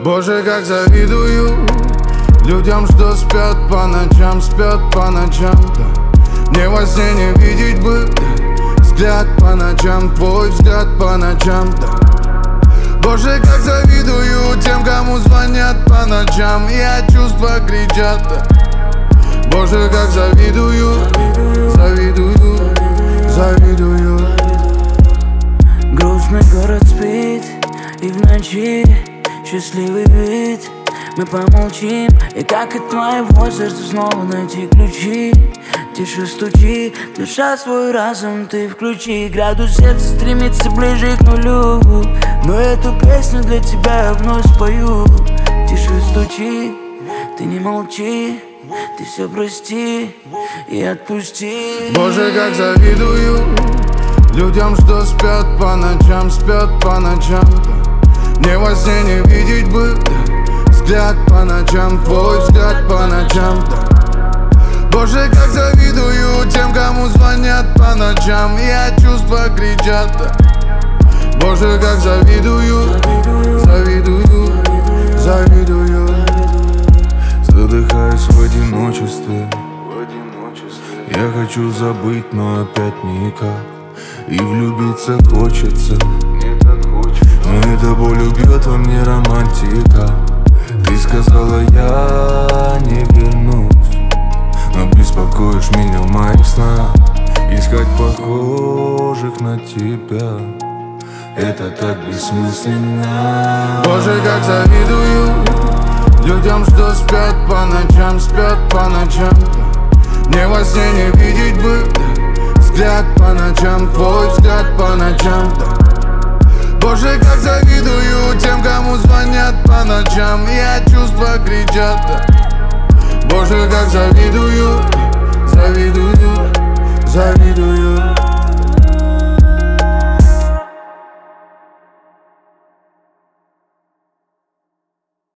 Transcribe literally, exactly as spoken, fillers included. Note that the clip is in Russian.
Боже, как завидую людям, что спят по ночам, спят по ночам, да. Мне во сне не видеть бы, да, взгляд по ночам, твой взгляд по ночам, да. Боже, как завидую тем, кому звонят по ночам, и от чувства кричат, да. Боже, как завидую, завидую, завидую. Грустный город спит, и в ночи счастливый вид. Мы помолчим, и как от твоего сердца снова найти ключи. Тише стучи, душа свой разум ты включи. Градус сердца стремится ближе к нулю, но эту песню для тебя я вновь спою. Тише стучи, ты не молчи, ты все прости и отпусти. Боже, как завидую людям, что спят по ночам, спят по ночам, да. Мне во сне не видеть бы, да, взгляд по ночам, твой взгляд по ночам, да. Боже, как завидую тем, кому звонят по ночам, и от чувства кричат, да. Боже, как завидую, завидую, завидую. Задыхаюсь в одиночестве. Я хочу забыть, но опять никак. И влюбиться хочется, но эта боль убьет во мне романтика. Ты сказала, я не вернусь, но беспокоишь меня в моих снах. Искать похожих на тебя — это так бессмысленно. Боже, как завидую людям, что спят по ночам, спят по ночам, да. Мне во сне не видеть бы, да, взгляд по ночам, твой взгляд по ночам, да. Боже, как завидую тем, кому звонят по ночам, и от чувства кричат, да. Боже, как завидую